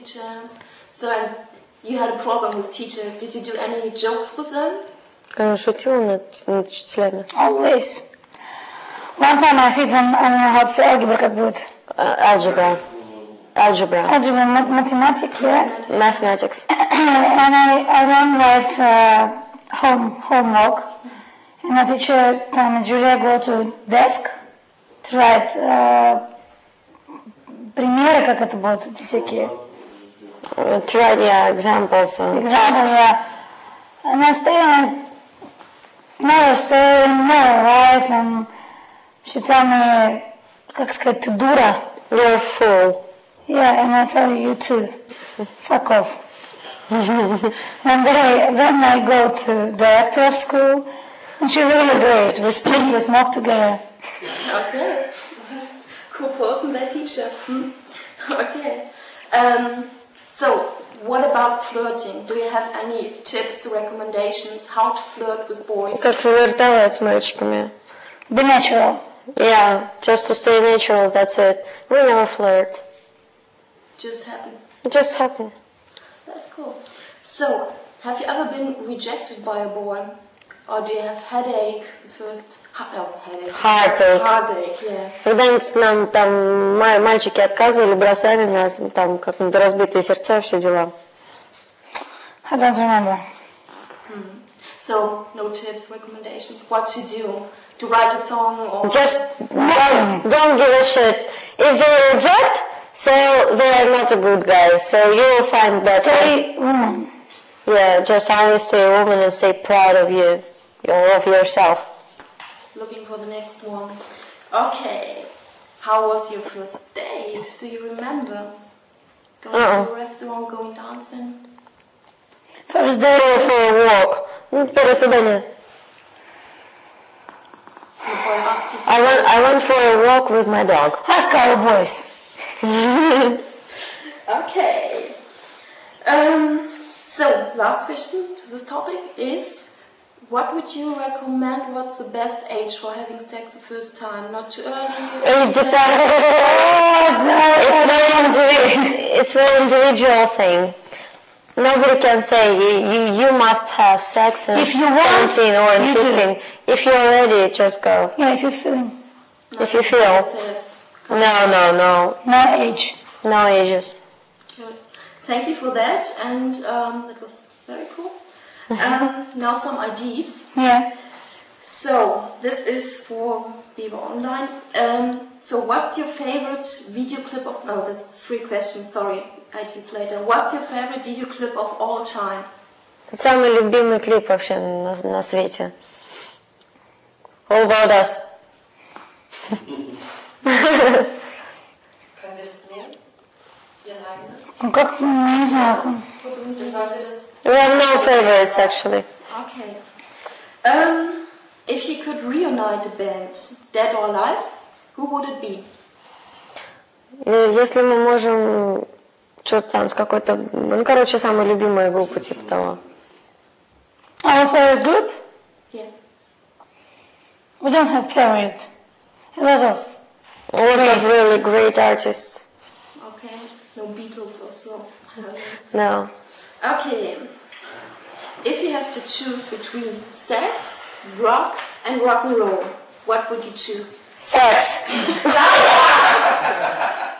teacher. So you had a problem with teacher. Did you do any jokes with them? Шутила над учителями. Always. One time I sit and I don't know how to say algebra как будет. Algebra. Algebra, mathematics, yeah. Mathematics. And I don't write homework. And my teacher told me, Julia, go to desk to write примеры, как это будет, эти всякие. To write, yeah, examples and tasks. Yeah. And I stay and never say, never write, and she told me, как сказать, ты дура. You're a fool. Yeah, and I tell you too. Fuck off. And then I go to director of school, and she's really great. We split, we smoke together. Okay. Cool person, that teacher. Okay. So, what about flirting? Do you have any tips, recommendations, how to flirt with boys? Как флиртовать с мальчиками? Be natural. Yeah, just to stay natural, that's it. We never flirt. Just happen. It just happened. That's cool. So, have you ever been rejected by a boy? Or do you have headache? The first... headache. Heartache, yeah. Когда-нибудь нам там мальчики отказывали, бросали нас, там как-нибудь разбитые сердца, все дела. I don't remember. So, no tips, recommendations, what to do? To write a song or... Just don't give a shit. If they reject, so they are not a good guys. So you will find better. Stay woman. Yeah, just always stay a woman and stay proud of you, of yourself. Looking for the next one. Okay. How was your first date? Do you remember? Going to a restaurant, going dancing? First day for a walk. Первое свидание. I went for a walk with my dog. Ask our boys. Okay. So, last question to this topic is, what would you recommend? What's the best age for having sex the first time? Not too early? It depends. It's very individual thing. Nobody can say you must have sex at 17 or 15. If you're ready, just go. Yeah, if you're feeling. If you feel. No. No age. No ages. Good. Thank you for that, and that was very cool. Now some ideas. Yeah. So, this is for Biber Online. So, what's your favorite video clip of... Oh, that's 3 questions, sorry. Ideas later. What's your favorite video clip of all time? Самый любимый клип вообще на свете. All About Us. Können Sie das nehmen? Ihren eigenen? Ну как, не знаю. Dann sollen Sie das... We have no favorites actually. Okay. If you could reunite a band, dead or alive, who would it be? Если мы можем что-то там с какой-то... Ну, короче, самая любимая группа типа того. Our favorite group? Yeah. We don't have favorite. A lot of really great artists. Okay. No Beatles or so. No. Okay. If you have to choose between sex, drugs, and rock and roll, what would you choose? Sex.